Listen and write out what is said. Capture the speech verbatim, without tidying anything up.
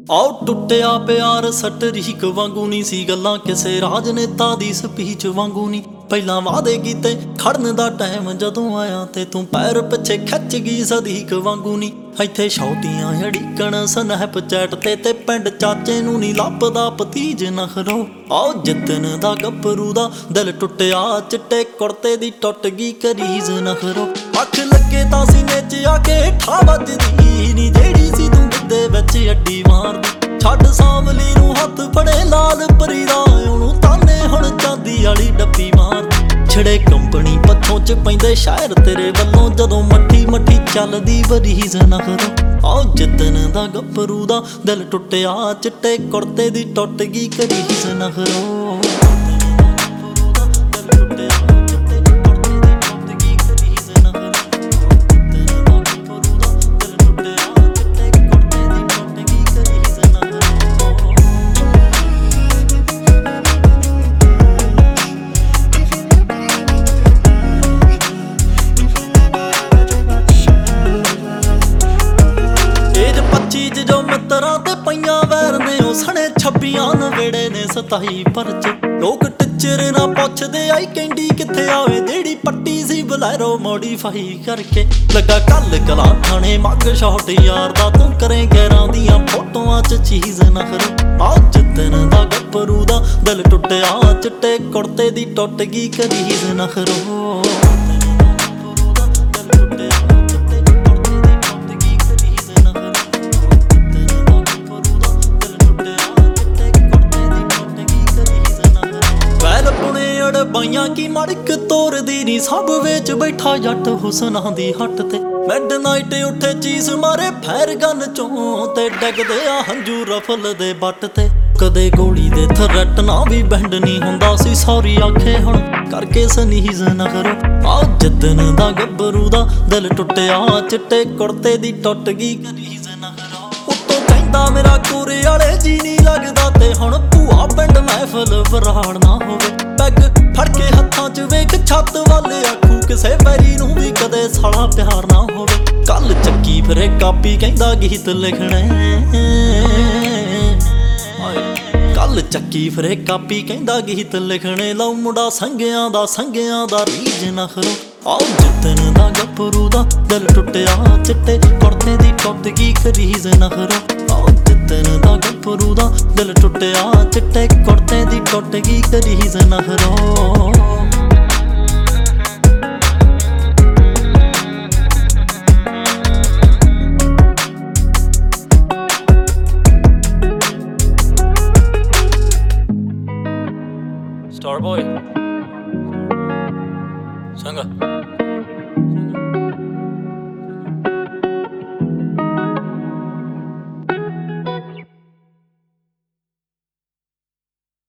ਆਉ ਟੁੱਟਿਆ ਪਿਆਰ ਸਟਰੀਕ ਵਾਂਗੂ ਨਹੀਂ ਸੀ, ਗੱਲਾਂ ਕਿਸੇ ਰਾਜਨੇਤਾ ਦੀ ਸਪੀਚ ਵਾਂਗੂ ਨਹੀਂ। ਪਹਿਲਾਂ ਵਾਅਦੇ ਕੀਤੇ ਖੜਨ ਦਾ ਟਾਈਮ ਜਦੋਂ ਆਇਆ ਤੇ ਤੂੰ ਪੈਰ ਪਿੱਛੇ ਖਿੱਚ ਗਈ ਸਦੀਕ ਵਾਂਗੂ ਨਹੀਂ। ਇੱਥੇ ਛੋਟੀਆਂ ਅੜੀਕਣ ਸਨੈਪਚੈਟ ਤੇ ਤੇ ਪਿੰਡ ਚਾਚੇ ਨੂੰ ਨਹੀਂ ਲੱਭਦਾ ਭਤੀਜ ਨਖਰੋ। ਆਓ ਜਿੱਦਣ ਦਾ ਗੱਭਰੂ ਦਾ ਦਿਲ ਟੁੱਟਿਆ, ਚਿੱਟੇ ਕੁੜਤੇ ਦੀ ਟੁੱਟ ਗਈ ਕਰੀਜ਼ ਨਖਰੋ। ਅੱਖ ਲੱਗੇ ਤਾਂ ਸੀਨੇ 'ਚ ਆ ਕੇ ਠਾ ਵੱਜਦੀ ਨੀ, ਜਿਹੜੀ ਸੀ ਤੂੰ ਗਿੱਧੇ ਵਿੱਚ ਅੱਡੀ ਮਾਰਦੀ। ਛੱਡ ਸਾਂਵਲੀ ਨੂੰ ਹੱਥ ਫੜੇ ਲਾਲ ਪਰੀ ਦਾ, ਉਹਨੂੰ ਤਾਨੇ ਹੁਣ ਚਾਂਦੀ ਵਾਲੀ ਡੱਬੀ ਮਾਰਦੀ। ਛੜੇ ਕੰਪਨੀ ਪੱਥੋਂ 'ਚ ਪੈਂਦੇ ਸ਼ਾਇਰ ਤੇਰੇ ਵੱਲੋਂ, ਜਦੋਂ ਮੱਠੀ ਮੱਠੀ ਚੱਲਦੀ ਬਰੀਜ਼ ਨਖਰੋ। ਆਓ ਜਿੱਦਣ ਦਾ ਗੱਭਰੂ ਦਾ ਦਿਲ ਟੁੱਟਿਆ, ਚਿੱਟੇ ਕੁੜਤੇ ਦੀ ਟੁੱਟ ਗਈ ਕਰੀਜ਼ ਨਖਰੋ। ਜੋ ਮਿੱਤਰਾਂ ਤੇ ਪਈਆਂ ਵੈਰ ਨੇ, ਉਹ ਸਣੇ ਛੱਬੀਆਂ ਨਵੇੜੇ ਨੇ ਸਤਾਈ ਪਰਚ। ਲੋਕ ਟਿੱਚਰ ਨਾ ਪੁੱਛਦੇ ਆਈ ਕੈਂਡੀ ਕਿੱਥੇ ਆਵੇ, ਜਿਹੜੀ ਪੱਟੀ ਸੀ ਬਲੈਰੋ ਮੋਡੀਫਾਈ ਕਰਕੇ। ਲੱਗਾ ਕੱਲ ਕਲਾ ਥਾਣੇ ਮੱਗ ਸ਼ਾਟ ਯਾਰ ਦਾ, ਤੂੰ ਕਰੇ ਗੈਰਾਂ ਦੀਆਂ ਫੋਟੋਆਂ 'ਚ ਚੀਜ਼ ਨਖਰੋ। ਆਹ ਜਿੱਦਣ ਦਾ ਗੱਭਰੂ ਦਾ ਦਿਲ ਟੁੱਟਿਆ, ਚਿੱਟੇ ਕੁੜਤੇ ਦੀ ਟੁੱਟ ਗਈ ਕਰੀਜ਼ ਨਖਰੋ। ਬਾਈਆਂ ਕੀ ਮੜਕ ਤੋਰਦੀ ਨੀ, ਸਭ ਵਿੱਚ ਬੈਠਾ ਜੱਟ ਹੁਸਨਾਂ ਦੀ ਹੱਟ ਤੇ। ਮਿਡ ਨਾਈਟ ਉੱਠੇ ਚੀਜ਼ ਮਾਰੇ ਫੈਰ ਗਨ ਚੋਂ, ਤੇ ਡਿੱਗਦੇ ਆ ਹੰਝੂ ਰਫਲ ਦੇ ਬੱਟ ਤੇ। ਕਦੇ ਗੋਲੀ ਦੇ ਥਰਟ ਨਾ ਵੀ ਬੈਂਡ ਨਹੀਂ ਹੁੰਦਾ ਸੀ, ਸੌਰੀ ਆਖੇ ਹੁਣ ਕਰਕੇ ਸਨੀਜ਼ ਨਖਰੋ। ਆਹ ਜਿੱਦਣ ਦਾ ਗੱਭਰੂ ਦਾ ਦਿਲ ਟੁੱਟਿਆ, ਚਿੱਟੇ ਕੁੜਤੇ ਦੀ ਟੁੱਟ ਗਈ ਕਰੀਜ਼ ਨਖਰੋ। ਉੱਤੋਂ ਕਹਿੰਦਾ ਮੇਰਾ ਕੋਰੇ ਵਾਲੇ ਜੀ ਨਹੀਂ ਲੱਗਦਾ, ਤੇ ਹੁਣ ਭੂਆ ਪਿੰਡ ਮਹਿਫਲ ਵਰਾੜ ਨਾ ਹੋਵੇ। ਪੈਗ ਫੜ ਕੇ ਹੱਥਾਂ 'ਚ ਵੇਖ ਛੱਤ ਵੱਲ, ਆਖੂ ਕਿਸੇ ਵੈਰੀ ਨੂੰ ਵੀ ਕਦੇ ਸਾਲਾ ਪਿਆਰ ਨਾ ਹੋਵੇ। ਕੱਲ ਚੱਕੀ ਫਿਰੇ ਕਾਪੀ ਕਹਿੰਦਾ ਗੀਤ ਲਿਖਣੇ, ਕੱਲ ਚੱਕੀ ਫਿਰੇ ਕਾਪੀ ਕਹਿੰਦਾ ਗੀਤ ਲਿਖਣੇ। ਲਓ ਮੁੰਡਾ ਸੰਗਿਆਂ ਦਾ ਸੰਗਿਆਂ ਦਾ ਰੀਝ ਨਖਰੋ। ਆਓ ਜਿੱਦਣ ਦਾ ਗੱਭਰੂ ਦਾ ਦਿਲ ਟੁੱਟਿਆ, ਚਿੱਟੇ ਕੁੜਤੇ ਦੀ ਟੁੱਟ ਗਈ ਕਰੀਜ਼ ਨਖਰੋ। ਆਓ ਜਿੱਦਣ ਦਾ ਗੱਭਰੂ ਦਾ ਦਿਲ ਟੁੱਟਿਆ, ਚਿੱਟੇ ਕੁੜਤੇ ਦੀ ਟੁੱਟ ਗਈ ਕਰੀਜ਼ ਨਖਰੋ। Starboy, Sanga.